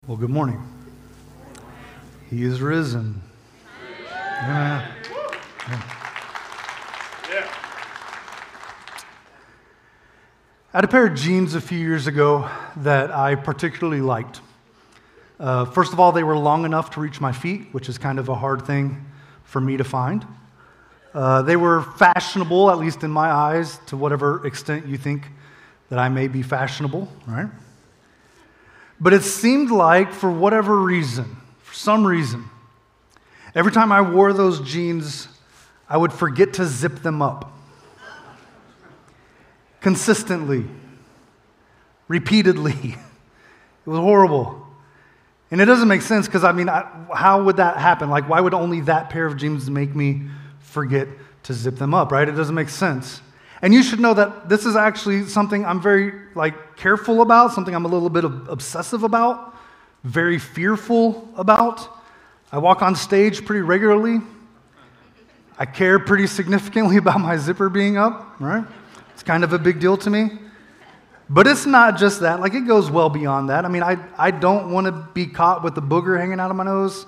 Well, good morning. He is risen. Yeah. I had a pair of jeans a few years ago that I particularly liked. First of all, they were long enough to reach my feet, which is kind of a hard thing for me to find. They were fashionable, at least in my eyes, to whatever extent you think that I may be fashionable, right? But it seemed like, for whatever reason, for some reason, every time I wore those jeans, I would forget to zip them up. Consistently. Repeatedly. It was horrible. And it doesn't make sense because, how would that happen? Like, why would only that pair of jeans make me forget to zip them up, right? It doesn't make sense. And you should know that this is actually something I'm very careful about, something I'm a little bit obsessive about, very fearful about. I walk on stage pretty regularly. I care pretty significantly about my zipper being up, right? It's kind of a big deal to me. But it's not just that. It goes well beyond that. I don't want to be caught with the booger hanging out of my nose.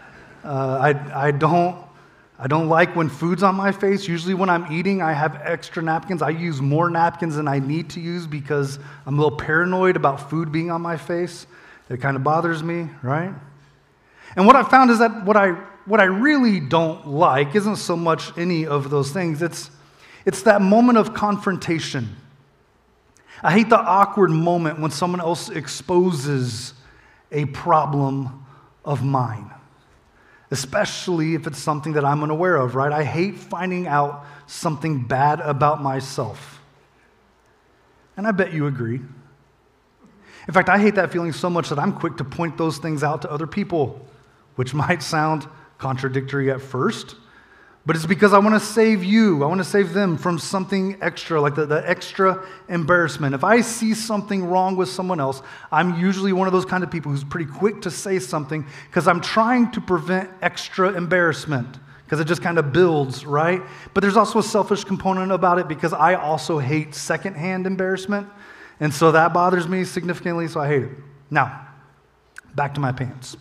I don't like when food's on my face. Usually when I'm eating, I have extra napkins. I use more napkins than I need to use because I'm a little paranoid about food being on my face. It kind of bothers me, right? And what I found is that what I really don't like isn't so much any of those things. It's that moment of confrontation. I hate the awkward moment when someone else exposes a problem of mine. Especially if it's something that I'm unaware of, right? I hate finding out something bad about myself. And I bet you agree. In fact, I hate that feeling so much that I'm quick to point those things out to other people, which might sound contradictory at first, but it's because I want to save you. I want to save them from something extra, like the extra embarrassment. If I see something wrong with someone else, I'm usually one of those kind of people who's pretty quick to say something because I'm trying to prevent extra embarrassment because it just kind of builds, right? But there's also a selfish component about it because I also hate secondhand embarrassment, and so that bothers me significantly, so I hate it. Now, back to my pants.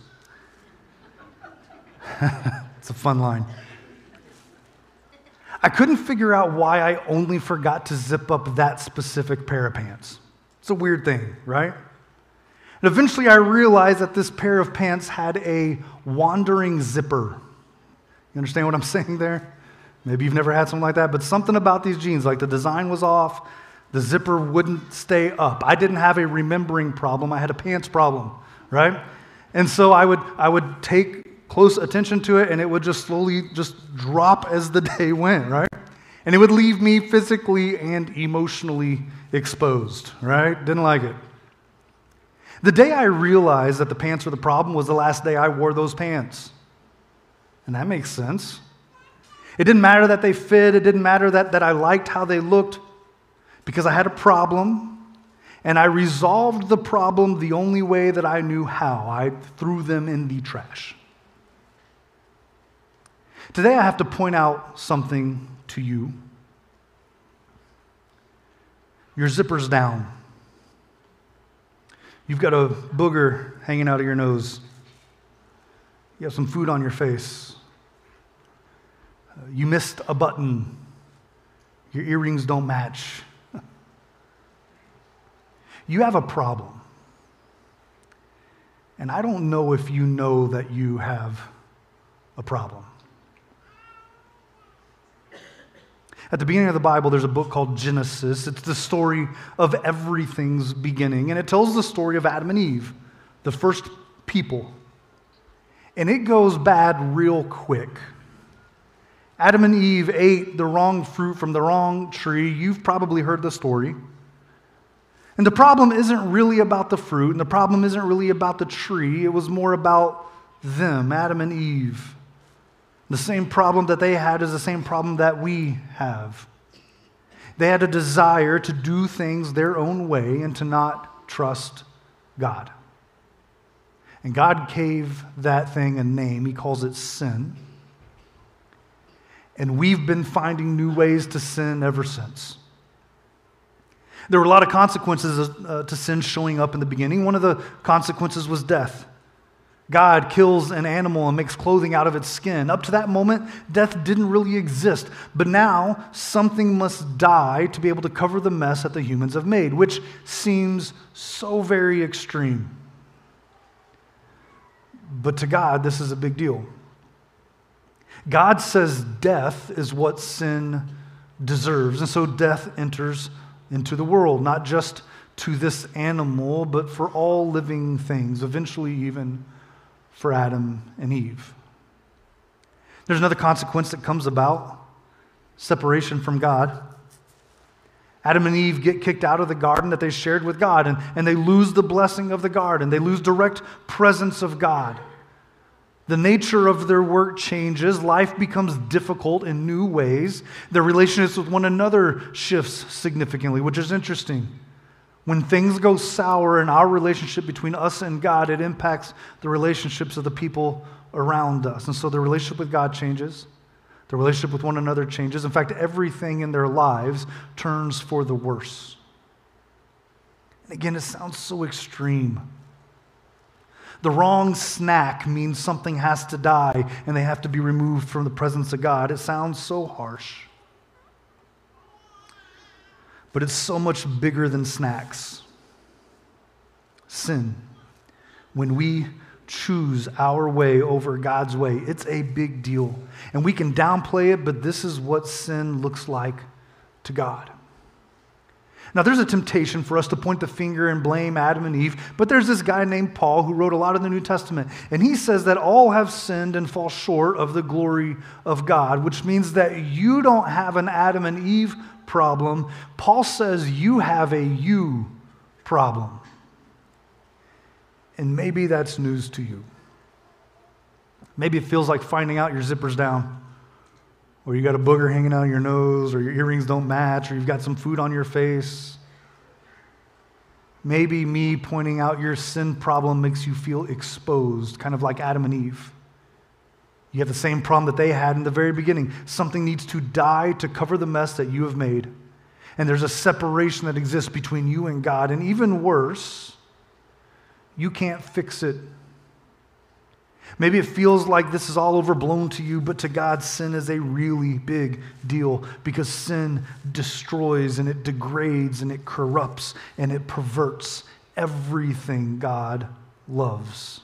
It's a fun line. I couldn't figure out why I only forgot to zip up that specific pair of pants. It's a weird thing, right? And eventually I realized that this pair of pants had a wandering zipper. You understand what I'm saying there? Maybe you've never had something like that, but something about these jeans, like the design was off, the zipper wouldn't stay up. I didn't have a remembering problem, I had a pants problem, right? And so I would take close attention to it, and it would just slowly drop as the day went, right? And it would leave me physically and emotionally exposed, right? Didn't like it. The day I realized that the pants were the problem was the last day I wore those pants. And that makes sense. It didn't matter that they fit. It didn't matter that I liked how they looked because I had a problem, and I resolved the problem the only way that I knew how. I threw them in the trash. Today I have to point out something to you. Your zipper's down. You've got a booger hanging out of your nose. You have some food on your face. You missed a button. Your earrings don't match. You have a problem. And I don't know if you know that you have a problem. At the beginning of the Bible, there's a book called Genesis. It's the story of everything's beginning, and it tells the story of Adam and Eve, the first people. And it goes bad real quick. Adam and Eve ate the wrong fruit from the wrong tree. You've probably heard the story. And the problem isn't really about the fruit, and the problem isn't really about the tree. It was more about them, Adam and Eve. The same problem that they had is the same problem that we have. They had a desire to do things their own way and to not trust God. And God gave that thing a name. He calls it sin. And we've been finding new ways to sin ever since. There were a lot of consequences to sin showing up in the beginning. One of the consequences was death. God kills an animal and makes clothing out of its skin. Up to that moment, death didn't really exist. But now, something must die to be able to cover the mess that the humans have made, which seems so very extreme. But to God, this is a big deal. God says death is what sin deserves. And so death enters into the world, not just to this animal, but for all living things, eventually even for Adam and Eve. There's another consequence that comes about: separation from God. Adam and Eve get kicked out of the garden that they shared with God, and they lose the blessing of the garden. They lose direct presence of God. The nature of their work changes. Life becomes difficult in new ways. Their relationships with one another shifts significantly, which is interesting. When things go sour in our relationship between us and God, it impacts the relationships of the people around us. And so the relationship with God changes. The relationship with one another changes. In fact, everything in their lives turns for the worse. And again, it sounds so extreme. The wrong snack means something has to die and they have to be removed from the presence of God. It sounds so harsh. But it's so much bigger than snacks. Sin. When we choose our way over God's way, it's a big deal. And we can downplay it, but this is what sin looks like to God. Now, there's a temptation for us to point the finger and blame Adam and Eve, but there's this guy named Paul who wrote a lot of the New Testament, and he says that all have sinned and fall short of the glory of God, which means that you don't have an Adam and Eve problem. Paul says you have a you problem. And maybe that's news to you. Maybe it feels like finding out your zipper's down, or you got a booger hanging out of your nose, or your earrings don't match, or you've got some food on your face. Maybe me pointing out your sin problem makes you feel exposed, kind of like Adam and Eve. You have the same problem that they had in the very beginning. Something needs to die to cover the mess that you have made. And there's a separation that exists between you and God. And even worse, you can't fix it. Maybe it feels like this is all overblown to you, but to God, sin is a really big deal because sin destroys and it degrades and it corrupts and it perverts everything God loves.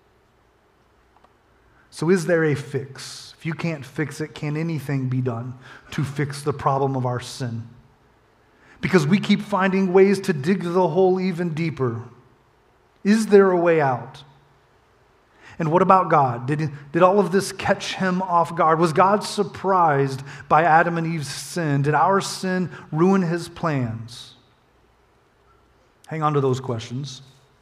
So is there a fix? If you can't fix it, can anything be done to fix the problem of our sin? Because we keep finding ways to dig the hole even deeper. Is there a way out? And what about God? Did all of this catch him off guard? Was God surprised by Adam and Eve's sin? Did our sin ruin his plans? Hang on to those questions.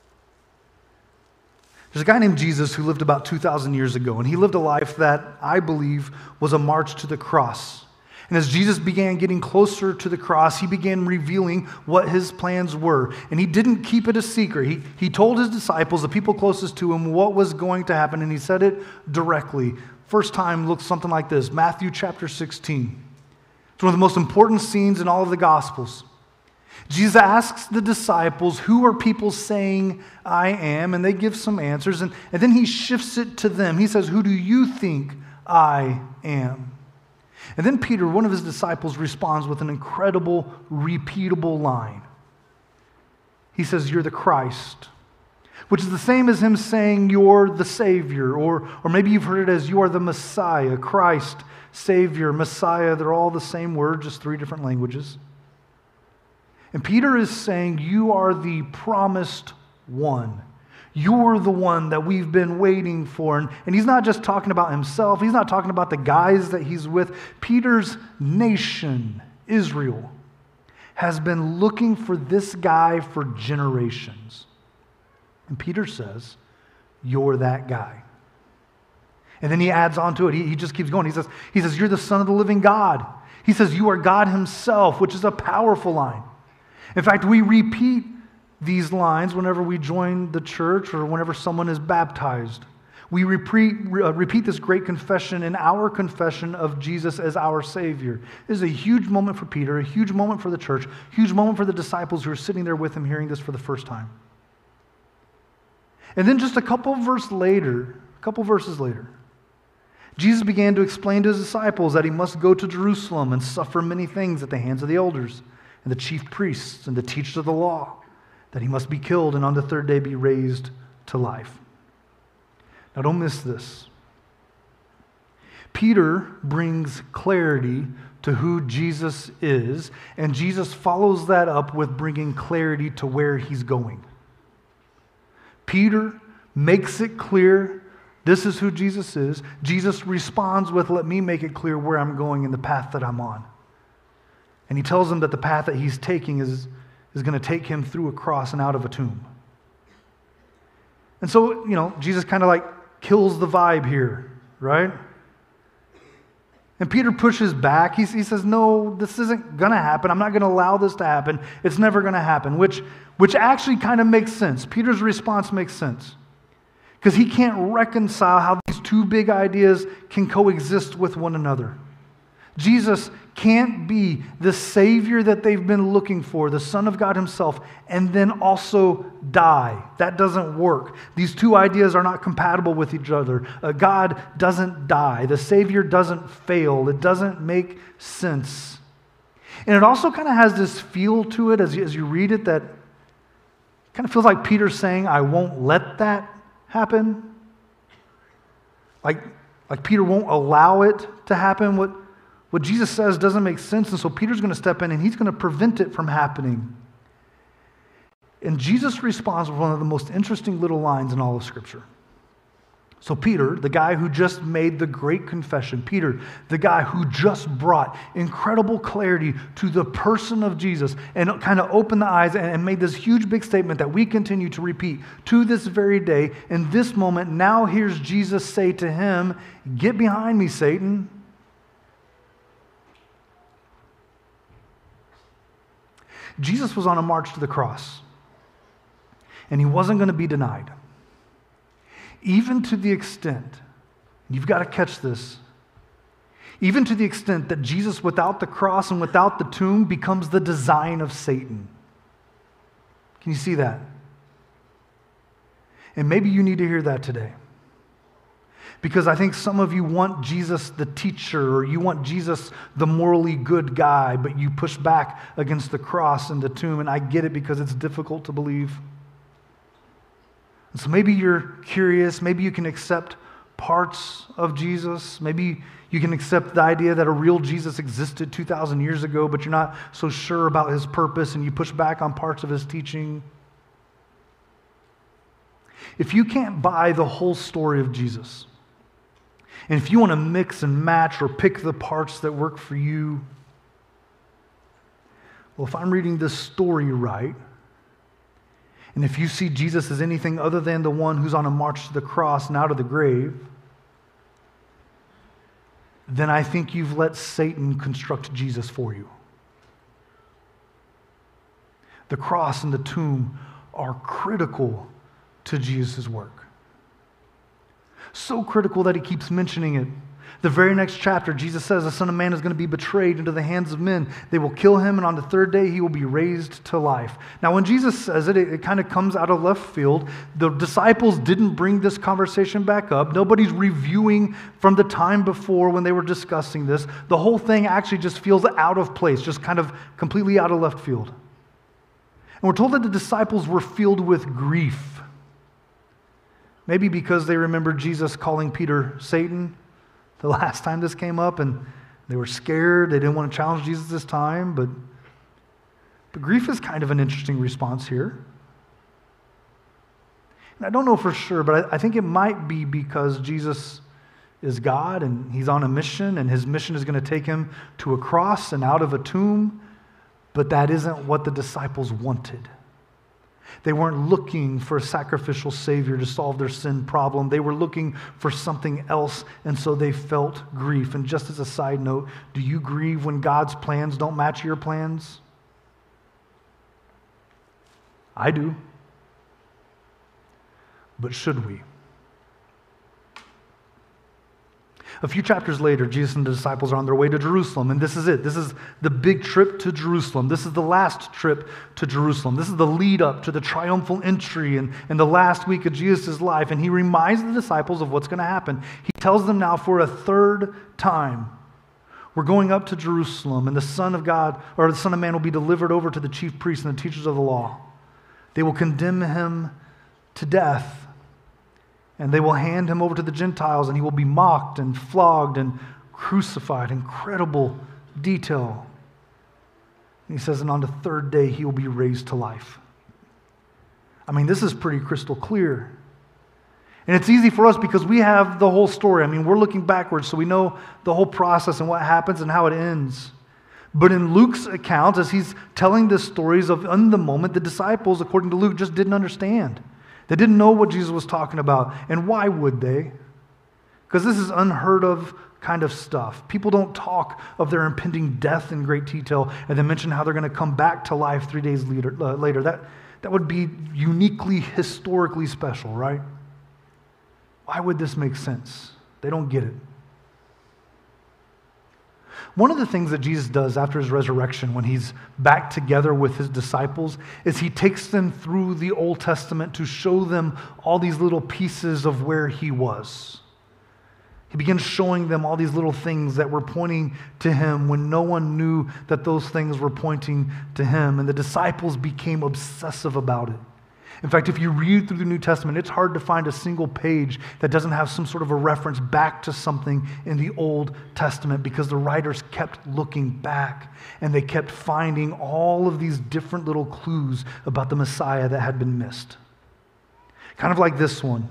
There's a guy named Jesus who lived about 2,000 years ago, and he lived a life that I believe was a march to the cross. And as Jesus began getting closer to the cross, he began revealing what his plans were. And he didn't keep it a secret. He told his disciples, the people closest to him, what was going to happen, and he said it directly. First time looks something like this: Matthew chapter 16. It's one of the most important scenes in all of the Gospels. Jesus asks the disciples, who are people saying I am? And they give some answers. And then he shifts it to them. He says, who do you think I am? And then Peter, one of his disciples, responds with an incredible, repeatable line. He says, you're the Christ, which is the same as him saying you're the Savior, or maybe you've heard it as you are the Messiah. Christ, Savior, Messiah, they're all the same word, just three different languages. And Peter is saying you are the promised one. You're the one that we've been waiting for. And he's not just talking about himself. He's not talking about the guys that he's with. Peter's nation, Israel, has been looking for this guy for generations. And Peter says, you're that guy. And then he adds on to it. He just keeps going. He says, you're the Son of the living God. He says, you are God himself, which is a powerful line. In fact, we repeat these lines whenever we join the church or whenever someone is baptized. We repeat this great confession in our confession of Jesus as our Savior. This is a huge moment for Peter, a huge moment for the church, a huge moment for the disciples who are sitting there with him hearing this for the first time. And then just a couple verses later, Jesus began to explain to his disciples that he must go to Jerusalem and suffer many things at the hands of the elders and the chief priests and the teachers of the law, that he must be killed and on the third day be raised to life. Now don't miss this. Peter brings clarity to who Jesus is, and Jesus follows that up with bringing clarity to where he's going. Peter makes it clear this is who Jesus is. Jesus responds with, let me make it clear where I'm going and the path that I'm on. And he tells them that the path that he's taking is going to take him through a cross and out of a tomb. And so, Jesus kind of like kills the vibe here, right? And Peter pushes back. He says, no, this isn't going to happen. I'm not going to allow this to happen. It's never going to happen, which actually kind of makes sense. Peter's response makes sense because he can't reconcile how these two big ideas can coexist with one another. Jesus can't be the Savior that they've been looking for, the Son of God himself, and then also die. That doesn't work. These two ideas are not compatible with each other. God doesn't die. The Savior doesn't fail. It doesn't make sense. And it also kind of has this feel to it as you read it that kind of feels like Peter's saying, I won't let that happen. Like Peter won't allow it to happen. What Jesus says doesn't make sense, and so Peter's going to step in and he's going to prevent it from happening. And Jesus responds with one of the most interesting little lines in all of Scripture. So Peter, the guy who just made the great confession, Peter, the guy who just brought incredible clarity to the person of Jesus and kind of opened the eyes and made this huge big statement that we continue to repeat to this very day, in this moment, now hears Jesus say to him, "Get behind me, Satan." Jesus was on a march to the cross, and he wasn't going to be denied. Even to the extent, you've got to catch this, even to the extent that Jesus without the cross and without the tomb becomes the design of Satan. Can you see that? And maybe you need to hear that today. Because I think some of you want Jesus the teacher, or you want Jesus the morally good guy, but you push back against the cross and the tomb, and I get it because it's difficult to believe. And so maybe you're curious, maybe you can accept parts of Jesus, maybe you can accept the idea that a real Jesus existed 2,000 years ago, but you're not so sure about his purpose, and you push back on parts of his teaching. If you can't buy the whole story of Jesus, and if you want to mix and match or pick the parts that work for you, well, if I'm reading this story right, and if you see Jesus as anything other than the one who's on a march to the cross and out of the grave, then I think you've let Satan construct Jesus for you. The cross and the tomb are critical to Jesus' work. So critical that he keeps mentioning it. The very next chapter, Jesus says the Son of Man is going to be betrayed into the hands of men. They will kill him, and on the third day he will be raised to life. Now, when Jesus says it, it kind of comes out of left field. The disciples didn't bring this conversation back up. Nobody's reviewing from the time before when they were discussing this. The whole thing actually just feels out of place, just kind of completely out of left field. And we're told that the disciples were filled with grief. Maybe because they remembered Jesus calling Peter Satan the last time this came up, and they were scared. They didn't want to challenge Jesus this time, but grief is kind of an interesting response here. And I don't know for sure, but I think it might be because Jesus is God, and he's on a mission, and his mission is going to take him to a cross and out of a tomb, but that isn't what the disciples wanted. They weren't looking for a sacrificial Savior to solve their sin problem. They were looking for something else, and so they felt grief. And just as a side note, do you grieve when God's plans don't match your plans? I do. But should we? A few chapters later, Jesus and the disciples are on their way to Jerusalem, and this is it. This is the big trip to Jerusalem. This is the last trip to Jerusalem. This is the lead up to the triumphal entry and the last week of Jesus' life, and he reminds the disciples of what's going to happen. He tells them now for a third time, we're going up to Jerusalem, and the Son of God, or the Son of Man, will be delivered over to the chief priests and the teachers of the law. They will condemn him to death, and they will hand him over to the Gentiles, and he will be mocked and flogged and crucified. Incredible detail. And he says, and on the third day, he will be raised to life. I mean, this is pretty crystal clear. And it's easy for us because we have the whole story. I mean, we're looking backwards, so we know the whole process and what happens and how it ends. But in Luke's account, as he's telling the stories of in the moment, the disciples, according to Luke, just didn't understand. They didn't know what Jesus was talking about. And why would they? Because this is unheard of kind of stuff. People don't talk of their impending death in great detail and then mention how they're going to come back to life 3 days later. That would be uniquely, historically special, right? Why would this make sense? They don't get it. One of the things that Jesus does after his resurrection, when he's back together with his disciples, is he takes them through the Old Testament to show them all these little pieces of where he was. He begins showing them all these little things that were pointing to him when no one knew that those things were pointing to him, and the disciples became obsessive about it. In fact, if you read through the New Testament, it's hard to find a single page that doesn't have some sort of a reference back to something in the Old Testament, because the writers kept looking back and they kept finding all of these different little clues about the Messiah that had been missed. Kind of like this one.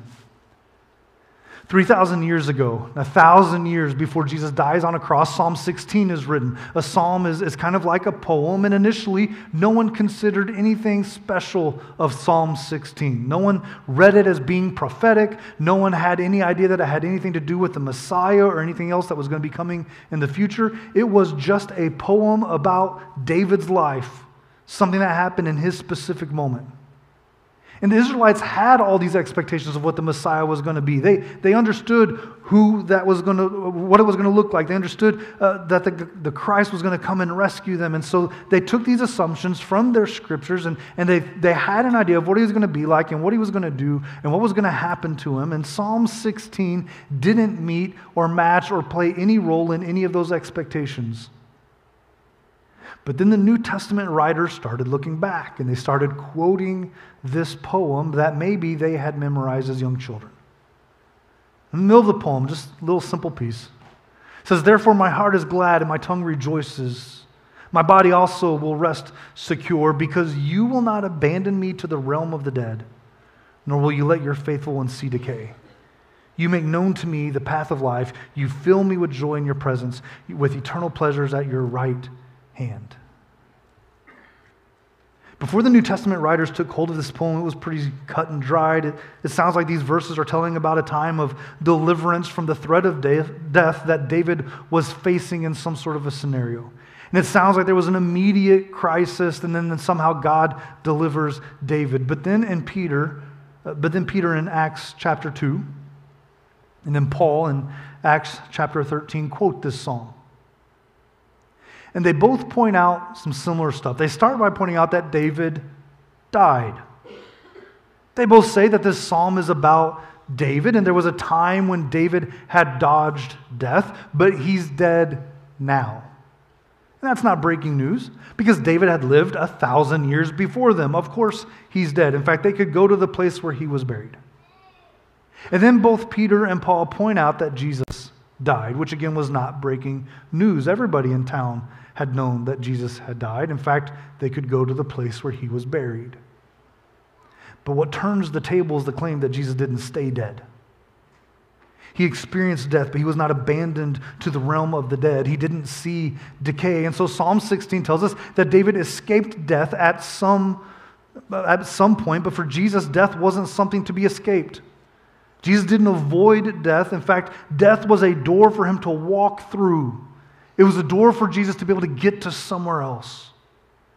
3,000 years ago, 1,000 years before Jesus dies on a cross, Psalm 16 is written. A psalm is kind of like a poem, and initially, no one considered anything special of Psalm 16. No one read it as being prophetic. No one had any idea that it had anything to do with the Messiah or anything else that was going to be coming in the future. It was just a poem about David's life, something that happened in his specific moment. And the Israelites had all these expectations of what the Messiah was going to be. They understood what it was going to look like. They understood that the Christ was going to come and rescue them. And so they took these assumptions from their scriptures, and they had an idea of what he was going to be like and what he was going to do and what was going to happen to him. And Psalm 16 didn't meet or match or play any role in any of those expectations. But then the New Testament writers started looking back, and they started quoting this poem that maybe they had memorized as young children. In the middle of the poem, just a little simple piece. It says, "Therefore my heart is glad and my tongue rejoices. My body also will rest secure, because you will not abandon me to the realm of the dead, nor will you let your faithful one see decay. You make known to me the path of life. You fill me with joy in your presence, with eternal pleasures at your right hand." Before the New Testament writers took hold of this poem, it was pretty cut and dried. It sounds like these verses are telling about a time of deliverance from the threat of death that David was facing in some sort of a scenario. And it sounds like there was an immediate crisis, and then somehow God delivers David. But then Peter in Acts chapter 2, and then Paul in Acts chapter 13 quote this psalm. And they both point out some similar stuff. They start by pointing out that David died. They both say that this psalm is about David, and there was a time when David had dodged death, but he's dead now. And that's not breaking news, because David had lived 1,000 years before them. Of course, he's dead. In fact, they could go to the place where he was buried. And then both Peter and Paul point out that Jesus died, which again was not breaking news. Everybody in town had known that Jesus had died. In fact, they could go to the place where he was buried. But what turns the table is the claim that Jesus didn't stay dead. He experienced death, but he was not abandoned to the realm of the dead. He didn't see decay. And so Psalm 16 tells us that David escaped death at some point, but for Jesus, death wasn't something to be escaped. Jesus didn't avoid death. In fact, death was a door for him to walk through. It was a door for Jesus to be able to get to somewhere else.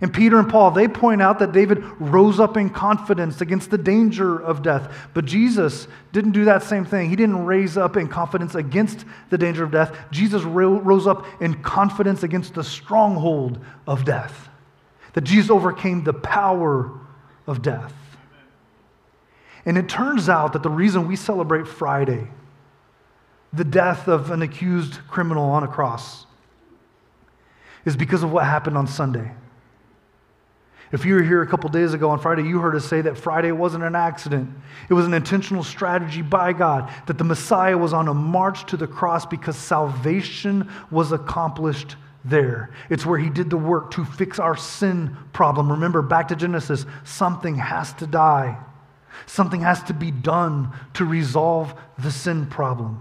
And Peter and Paul, they point out that David rose up in confidence against the danger of death. But Jesus didn't do that same thing. He didn't raise up in confidence against the danger of death. Jesus rose up in confidence against the stronghold of death. That Jesus overcame the power of death. And it turns out that the reason we celebrate Friday, the death of an accused criminal on a cross, is because of what happened on Sunday. If you were here a couple days ago on Friday, you heard us say that Friday wasn't an accident. It was an intentional strategy by God, that the Messiah was on a march to the cross because salvation was accomplished there. It's where he did the work to fix our sin problem. Remember, back to Genesis, something has to die. Something has to be done to resolve the sin problem.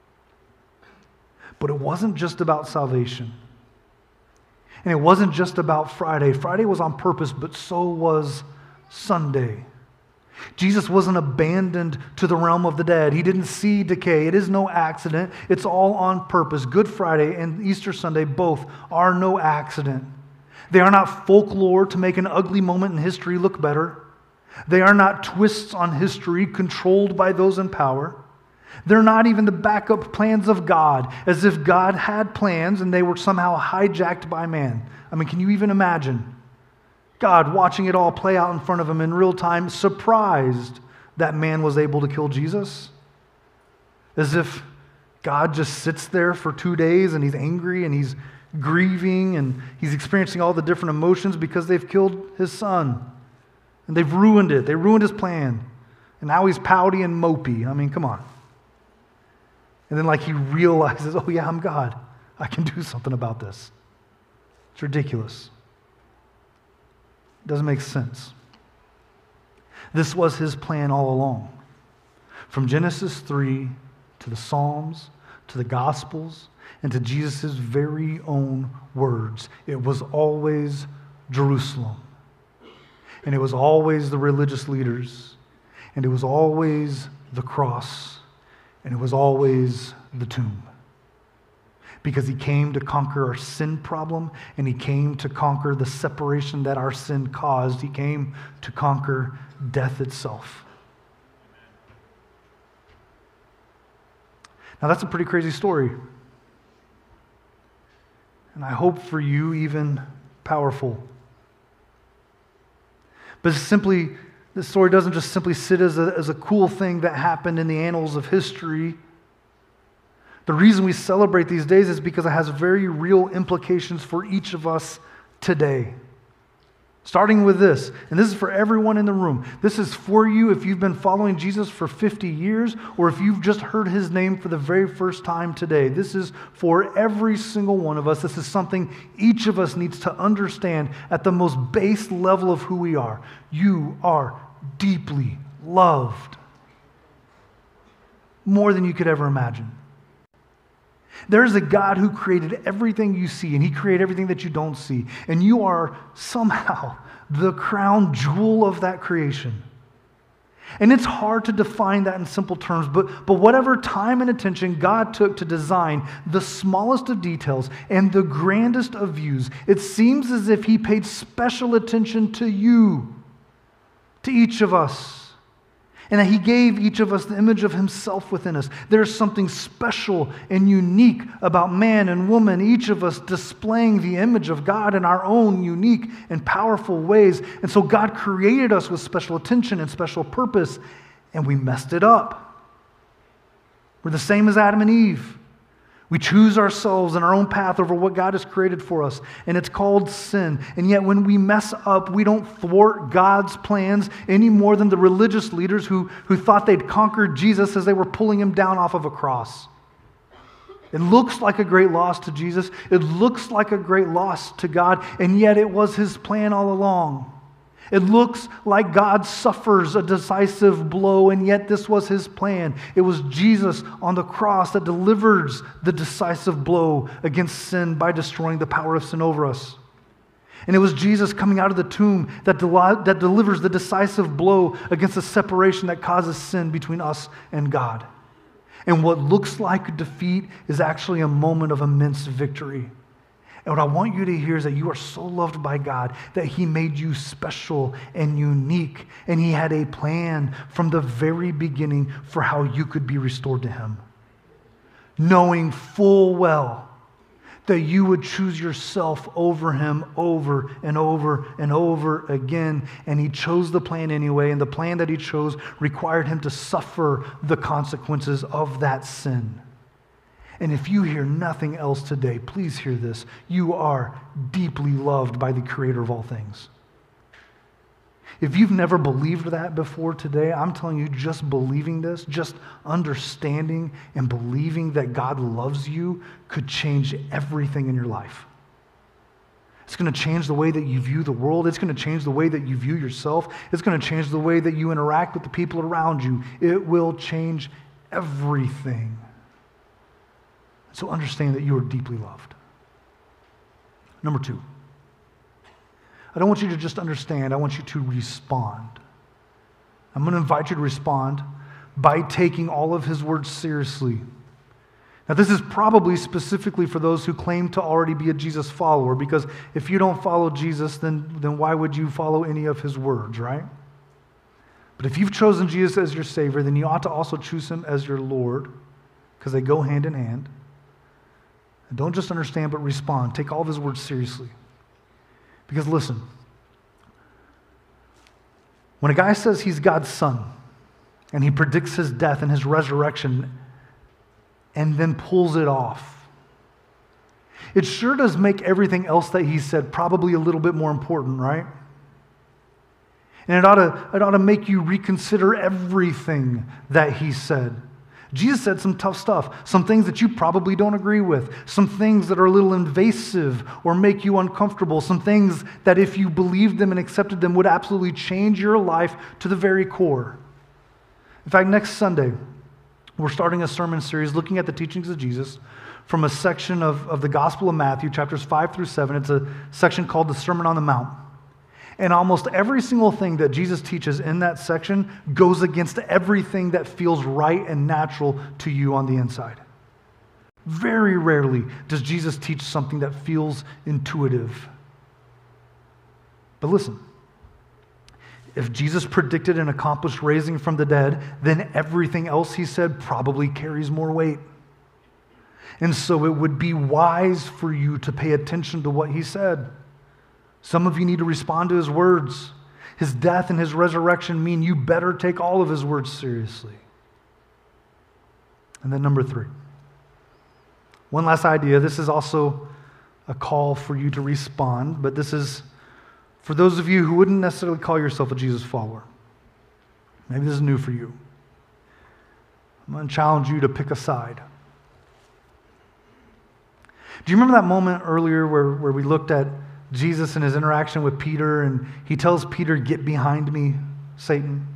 But it wasn't just about salvation. And it wasn't just about Friday. Friday was on purpose, but so was Sunday. Jesus wasn't abandoned to the realm of the dead. He didn't see decay. It is no accident. It's all on purpose. Good Friday and Easter Sunday both are no accident. They are not folklore to make an ugly moment in history look better. They are not twists on history controlled by those in power. They're not even the backup plans of God, as if God had plans and they were somehow hijacked by man. I mean, can you even imagine God watching it all play out in front of him in real time, surprised that man was able to kill Jesus? As if God just sits there for 2 days and he's angry and he's grieving and he's experiencing all the different emotions because they've killed his son. And they've ruined it. They ruined his plan. And now he's pouty and mopey. I mean, come on. And then he realizes, oh yeah, I'm God. I can do something about this. It's ridiculous. It doesn't make sense. This was his plan all along. From Genesis 3 to the Psalms, to the Gospels, and to Jesus' very own words, it was always Jerusalem. And it was always the religious leaders. And it was always the cross. And it was always the tomb. Because he came to conquer our sin problem, and he came to conquer the separation that our sin caused. He came to conquer death itself. Now that's a pretty crazy story. And I hope for you even powerful. But this story doesn't just simply sit as a cool thing that happened in the annals of history. The reason we celebrate these days is because it has very real implications for each of us today. Starting with this, and this is for everyone in the room. This is for you if you've been following Jesus for 50 years or if you've just heard his name for the very first time today. This is for every single one of us. This is something each of us needs to understand at the most base level of who we are. You are deeply loved. More than you could ever imagine. There is a God who created everything you see, and he created everything that you don't see. And you are somehow the crown jewel of that creation. And it's hard to define that in simple terms, but whatever time and attention God took to design the smallest of details and the grandest of views, it seems as if he paid special attention to you, to each of us. And that he gave each of us the image of himself within us. There's something special and unique about man and woman, each of us displaying the image of God in our own unique and powerful ways. And so God created us with special attention and special purpose, and we messed it up. We're the same as Adam and Eve. We choose ourselves and our own path over what God has created for us, and it's called sin. And yet when we mess up, we don't thwart God's plans any more than the religious leaders who thought they'd conquered Jesus as they were pulling him down off of a cross. It looks like a great loss to Jesus. It looks like a great loss to God, and yet it was his plan all along. It looks like God suffers a decisive blow, and yet this was his plan. It was Jesus on the cross that delivers the decisive blow against sin by destroying the power of sin over us. And it was Jesus coming out of the tomb that delivers the decisive blow against the separation that causes sin between us and God. And what looks like defeat is actually a moment of immense victory. And what I want you to hear is that you are so loved by God that he made you special and unique. And he had a plan from the very beginning for how you could be restored to him. Knowing full well that you would choose yourself over him over and over and over again. And he chose the plan anyway. And the plan that he chose required him to suffer the consequences of that sin. And if you hear nothing else today, please hear this. You are deeply loved by the Creator of all things. If you've never believed that before today, I'm telling you, just believing this, just understanding and believing that God loves you could change everything in your life. It's going to change the way that you view the world. It's going to change the way that you view yourself. It's going to change the way that you interact with the people around you. It will change everything. So understand that you are deeply loved. Number 2. I don't want you to just understand, I want you to respond. I'm going to invite you to respond by taking all of his words seriously. Now, this is probably specifically for those who claim to already be a Jesus follower, because if you don't follow Jesus, then why would you follow any of his words, right? But if you've chosen Jesus as your Savior, then you ought to also choose him as your Lord, because they go hand in hand. And don't just understand, but respond. Take all of his words seriously. Because listen, when a guy says he's God's son, and he predicts his death and his resurrection, and then pulls it off, it sure does make everything else that he said probably a little bit more important, right? And it ought to make you reconsider everything that he said. Jesus said some tough stuff, some things that you probably don't agree with, some things that are a little invasive or make you uncomfortable, some things that if you believed them and accepted them would absolutely change your life to the very core. In fact, next Sunday, we're starting a sermon series looking at the teachings of Jesus from a section of the Gospel of Matthew, chapters 5 through 7. It's a section called the Sermon on the Mount. And almost every single thing that Jesus teaches in that section goes against everything that feels right and natural to you on the inside. Very rarely does Jesus teach something that feels intuitive. But listen, if Jesus predicted and accomplished raising from the dead, then everything else he said probably carries more weight. And so it would be wise for you to pay attention to what he said. Some of you need to respond to his words. His death and his resurrection mean you better take all of his words seriously. And then number 3. One last idea. This is also a call for you to respond, but this is for those of you who wouldn't necessarily call yourself a Jesus follower. Maybe this is new for you. I'm going to challenge you to pick a side. Do you remember that moment earlier where we looked at Jesus and his interaction with Peter, and he tells Peter, "Get behind me, Satan"?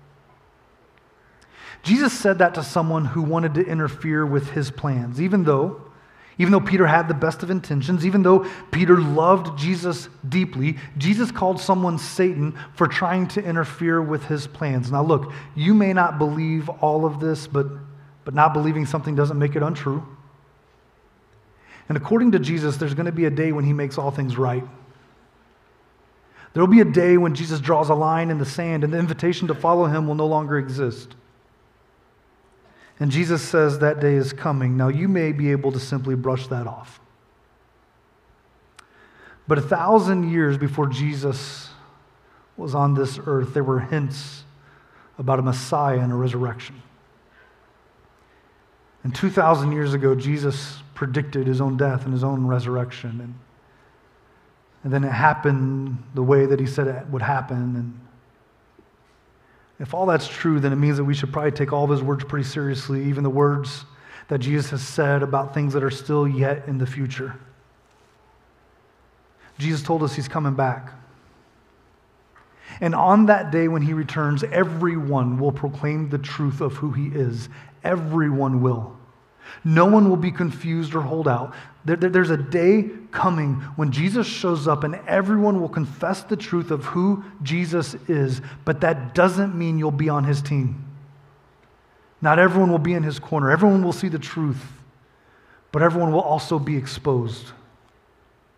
Jesus said that to someone who wanted to interfere with his plans, even though Peter had the best of intentions, even though Peter loved Jesus deeply. Jesus called someone Satan for trying to interfere with his plans. Now look, you may not believe all of this, but not believing something doesn't make it untrue. And according to Jesus, there's going to be a day when he makes all things right. There will be a day when Jesus draws a line in the sand and the invitation to follow him will no longer exist. And Jesus says that day is coming. Now, you may be able to simply brush that off. But 1,000 years before Jesus was on this earth, there were hints about a Messiah and a resurrection. And 2,000 years ago, Jesus predicted his own death and his own resurrection. And then it happened the way that he said it would happen. And if all that's true, then it means that we should probably take all of his words pretty seriously, even the words that Jesus has said about things that are still yet in the future. Jesus told us he's coming back. And on that day when he returns, everyone will proclaim the truth of who he is. Everyone will. No one will be confused or hold out. There's a day coming when Jesus shows up and everyone will confess the truth of who Jesus is, but that doesn't mean you'll be on his team. Not everyone will be in his corner. Everyone will see the truth, but everyone will also be exposed.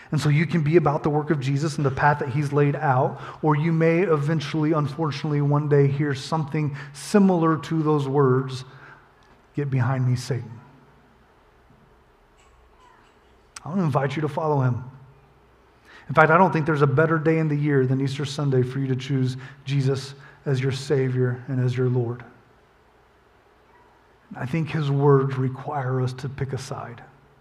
And so you can be about the work of Jesus and the path that he's laid out, or you may eventually, unfortunately, one day hear something similar to those words, "Get behind me, Satan." I want to invite you to follow him. In fact, I don't think there's a better day in the year than Easter Sunday for you to choose Jesus as your Savior and as your Lord. I think his words require us to pick a side.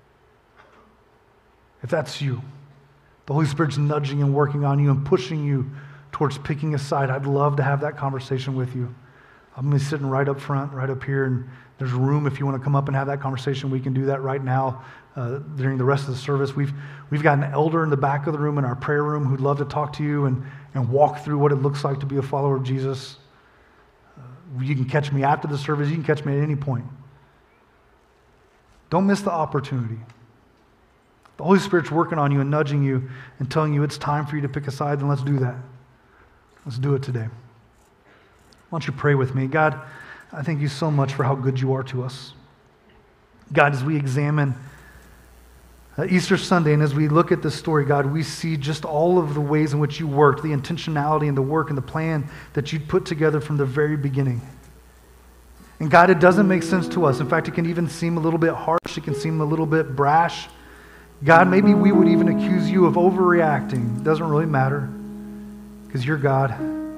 If that's you, the Holy Spirit's nudging and working on you and pushing you towards picking a side, I'd love to have that conversation with you. I'm going to be sitting right up front, right up here, and there's room if you want to come up and have that conversation. We can do that right now during the rest of the service. We've got an elder in the back of the room in our prayer room who'd love to talk to you and walk through what it looks like to be a follower of Jesus. You can catch me after the service. You can catch me at any point. Don't miss the opportunity. The Holy Spirit's working on you and nudging you and telling you it's time for you to pick a side, then let's do that. Let's do it today. Why don't you pray with me? God, I thank you so much for how good you are to us. God, as we examine Easter Sunday and as we look at this story, God, we see just all of the ways in which you worked, the intentionality and the work and the plan that you'd put together from the very beginning. And God, it doesn't make sense to us. In fact, it can even seem a little bit harsh. It can seem a little bit brash. God, maybe we would even accuse you of overreacting. It doesn't really matter because you're God.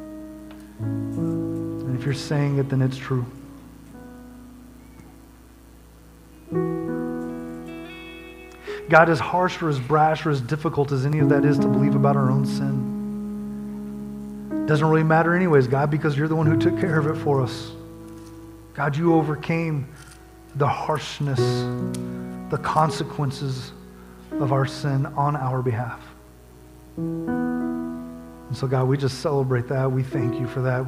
And if you're saying it, then it's true. God, as harsh or as brash or as difficult as any of that is to believe about our own sin, it doesn't really matter anyways, God, because you're the one who took care of it for us. God, you overcame the harshness, the consequences of our sin on our behalf. And so, God, we just celebrate that. We thank you for that.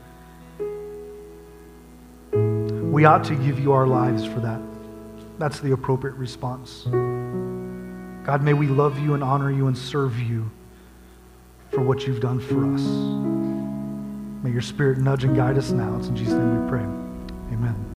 We ought to give you our lives for that. That's the appropriate response. God, may we love you and honor you and serve you for what you've done for us. May your Spirit nudge and guide us now. It's in Jesus' name we pray. Amen.